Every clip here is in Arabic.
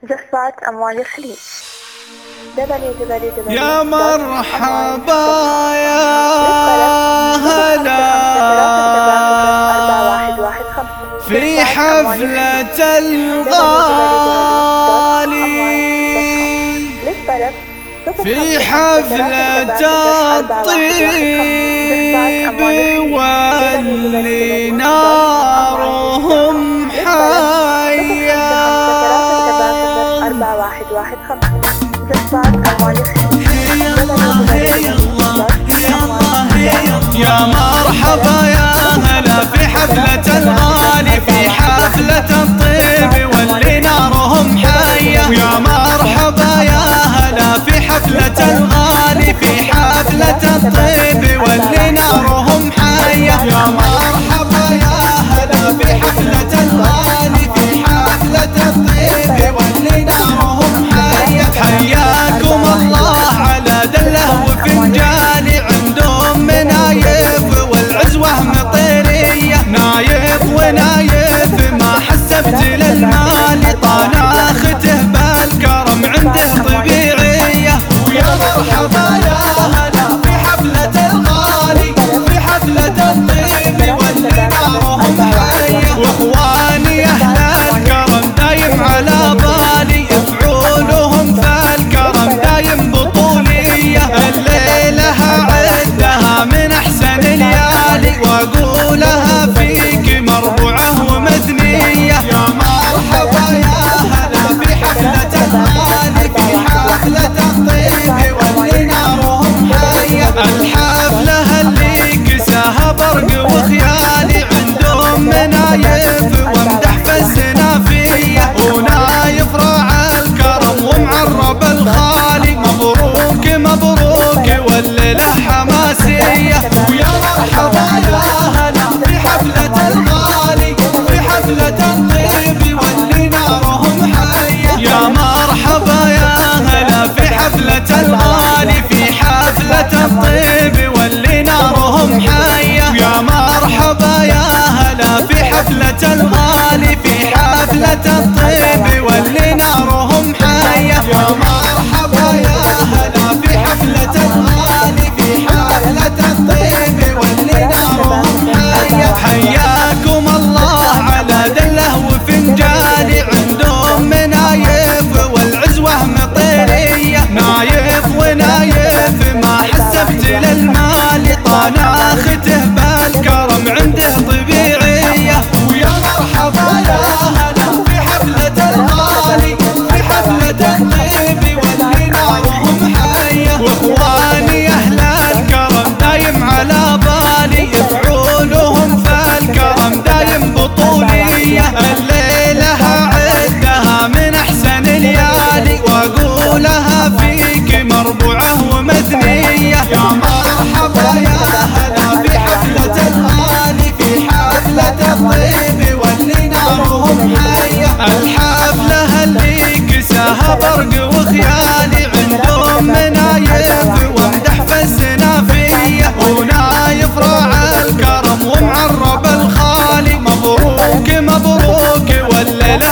جفت أمواج الخليج. يا مرحبا يا هلا في حفلة الغالي، في حفلة الطيب واللي نارهم حية. يا مرحبا يا هلا في حفلة الغالي، في حفلة الطيب واللي نارهم حية. يا مرحبا يا هلا في حفلة الغالي، في حفلة الطيب واللي نارهم حية. يا مرحبا يا هلا في حفلة الغالي، في حفلة الطيب واللي نارهم حية. حياكم الله على دله وفنجالي، عندهم منايف والعزوة مطيرية. نايف ونايف ما حسبت للمال، طناخته بالكرم عنده طبيعية. ويا مرحبا يا هلا في حفلة الغالي، في حفلة الطيب واللي نارهم حية. واخواني اهل الكرم دايم على بالي، فعولهم فالكرم دايم بطولية. الليلة عدها من احسن الليالي، واقولها فيك مربوعة ومثنية. يا مرحبا يا هلا في حفلة الغالي، في حفلة الطيب واللي نارهم حية. الحفلة اللي كساها برق وخيالي، عندهم منايف ومدح فالسنافية، ونايف راعى الكرم ومعرب الخالي. مبروك مبروك والليلة حماسية. ويا مرحبا يا هلا في حفلة الغالي، في حفلة الطيب واللي نارهم حية. يا مرحبا يا هلا في حفلة الغالي، في حفلة الطيب واللي نارهم حية. يا مرحبا يا هلا في حفلة الغالي، في حفلة الطيب واللي نارهم حية. يا مرحبا يا هلا في حفلة الغالي، في حفلة الطيب واللي نارهم حية. حياكم الله على دله وفنجالي، عندهم منايف والعزوة مطيرية. نايف ونايف ما حسبت للمال، طناخته بالكرم عنده طبيعية. ويا مرحبا يا هلا في حفلة الغالي، في حفلة الطيب واللي نارهم حية. واخواني اهل الكرم دايم على بالي، فعولهم فالكرم دايم بطولية. الليلة عدها من احسن الليالي، واقولها فيك مربوعة ومثنية. يا مرحبا يا هلا في حفلة الغالي، في حفلة الطيب واللي نارهم حية. الحفلة اللي كساها برق وخيالي، عندهم منايف ومدح فالسنافية، ونايف راعى الكرم ومعرب الخالي. مبروك مبروك والليلة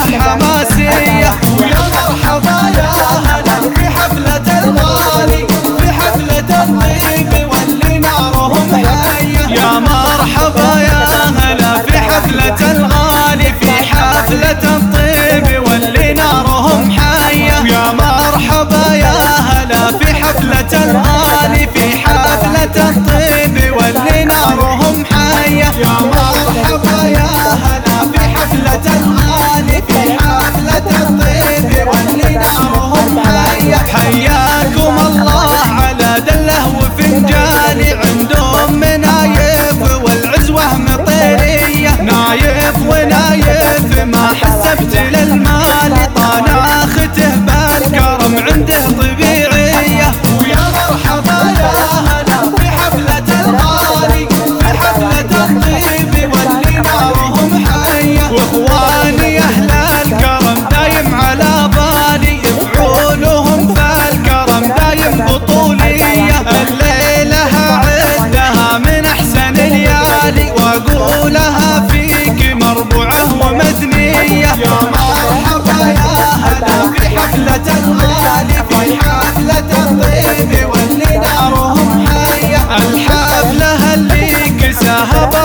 حماسية. ويا مرحبا يا هلا في حفلة الغالي، في حفلة الطيب واللي نارهم حية. يا مرحبا يا هلا في حفلة الغالي، في حفلة الطيب واللي نارهم حية. يا مرحبا يا هلا في حفلة الغالي، في حفلة الطيب واللي نارهم حية. يا مرحبا يا هلا في حفلة الغالي، في حفلة الطيب واللي نارهم حية. حياكم الله على دله وفنجالي، عندهم منايف والعزوة مطيرية. نايف ونايف ما حسبت للمال، طناخته بالكرم عنده طبيعية. ويا مرحبا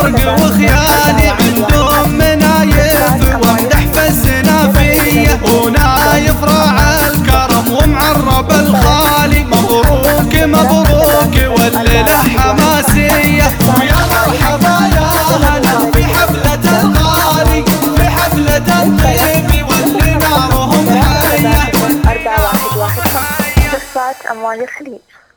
برق وخيالي، عندهم منايف وامدح في السنافية، ونايف راعى الكرم ومعرب الخالي. مبروك مبروك والليلة حماسية، ويا مرحبا يا هلا في حفلة الغالي، في حفلة الطيب واللي نارهم حية. 4115 جفات أمواج الخليج.